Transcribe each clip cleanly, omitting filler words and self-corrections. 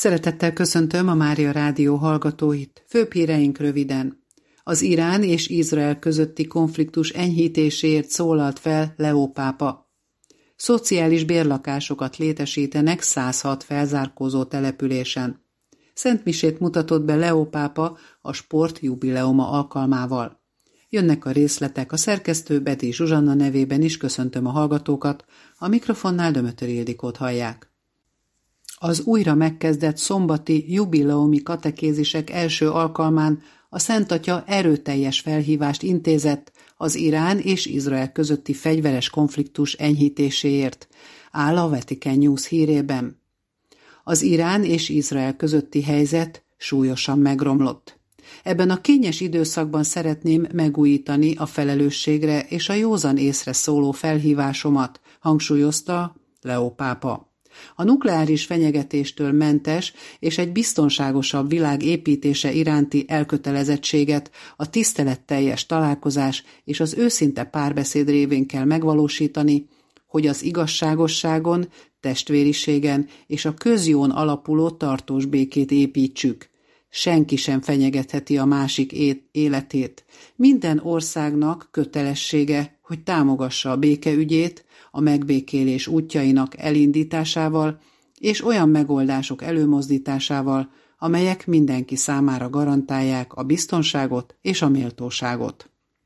Szeretettel köszöntöm a Mária Rádió hallgatóit. Főbb híreink röviden. Az Irán és Izrael közötti konfliktus enyhítéséért szólalt fel Leó pápa. Szociális bérlakásokat létesítenek 106 felzárkózó településen. Szentmisét mutatott be Leó pápa a sport jubileuma alkalmával. Jönnek a részletek, a szerkesztő Bedi Zsuzsanna nevében is köszöntöm a hallgatókat, a mikrofonnál Dömötör Ildikót hallják. Az újra megkezdett szombati jubileumi katekézisek első alkalmán a Szent Atya erőteljes felhívást intézett az Irán és Izrael közötti fegyveres konfliktus enyhítéséért, áll a Vatican News hírében. Az Irán és Izrael közötti helyzet súlyosan megromlott. Ebben a kényes időszakban szeretném megújítani a felelősségre és a józan észre szóló felhívásomat, hangsúlyozta Leó pápa. A nukleáris fenyegetéstől mentes és egy biztonságosabb világ építése iránti elkötelezettséget a tiszteletteljes találkozás és az őszinte párbeszéd révén kell megvalósítani, hogy az igazságosságon, testvériségen és a közjón alapuló tartós békét építsük. Senki sem fenyegetheti a másik életét. Minden országnak kötelessége, hogy támogassa a békeügyét, a megbékélés útjainak elindításával és olyan megoldások előmozdításával, amelyek mindenki számára garantálják a biztonságot és a méltóságot.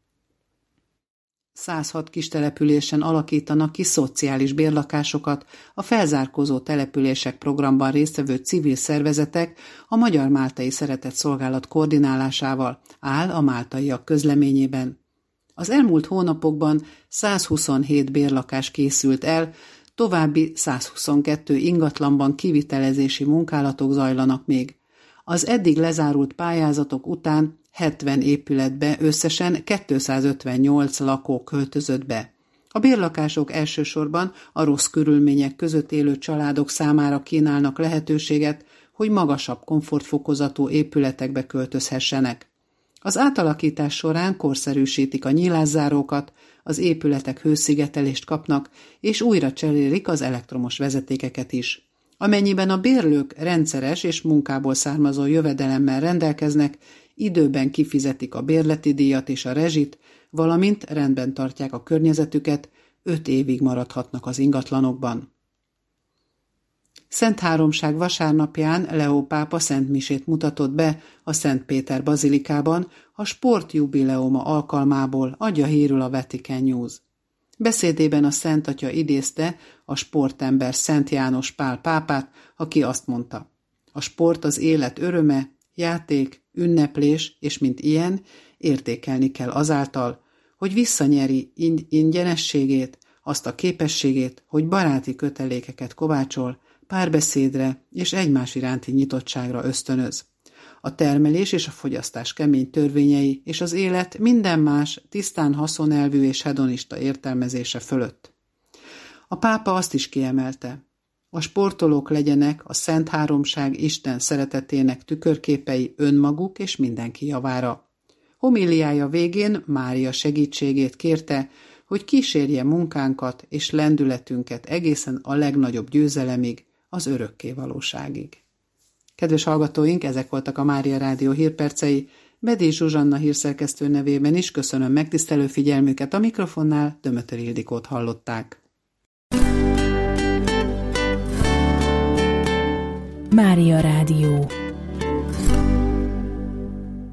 106 kistelepülésen alakítanak ki szociális bérlakásokat a felzárkózó települések programban résztvevő civil szervezetek a Magyar Máltai Szeretetszolgálat koordinálásával, áll a máltaiak közleményében. Az elmúlt hónapokban 127 bérlakás készült el, további 122 ingatlanban kivitelezési munkálatok zajlanak még. Az eddig lezárult pályázatok után 70 épületbe összesen 258 lakó költözött be. A bérlakások elsősorban a rossz körülmények között élő családok számára kínálnak lehetőséget, hogy magasabb komfortfokozatú épületekbe költözhessenek. Az átalakítás során korszerűsítik a nyilászárókat, az épületek hőszigetelést kapnak, és újra cserélik az elektromos vezetékeket is. Amennyiben a bérlők rendszeres és munkából származó jövedelemmel rendelkeznek, időben kifizetik a bérleti díjat és a rezsit, valamint rendben tartják a környezetüket, 5 évig maradhatnak az ingatlanokban. Szent Háromság vasárnapján Leó pápa szentmisét mutatott be a Szent Péter bazilikában a sportjubileuma alkalmából, adja hírül a Vatican News. Beszédében a Szent Atya idézte a sportember Szent János Pál pápát, aki azt mondta: a sport az élet öröme, játék, ünneplés, és mint ilyen értékelni kell azáltal, hogy visszanyeri ingyenességét, azt a képességét, hogy baráti kötelékeket kovácsol, párbeszédre és egymás iránti nyitottságra ösztönöz. A termelés és a fogyasztás kemény törvényei és az élet minden más tisztán haszonelvű és hedonista értelmezése fölött. A pápa azt is kiemelte: a sportolók legyenek a Szent Háromság Isten szeretetének tükörképei önmaguk és mindenki javára. Homiliája végén Mária segítségét kérte, hogy kísérje munkánkat és lendületünket egészen a legnagyobb győzelemig, az örökké valóságig. Kedves hallgatóink, ezek voltak a Mária Rádió hírpercei. Bedi Zsuzsanna hírszerkesztő nevében is köszönöm megtisztelő figyelmüket, a mikrofonnál Dömötör Ildikót hallották. Mária Rádió.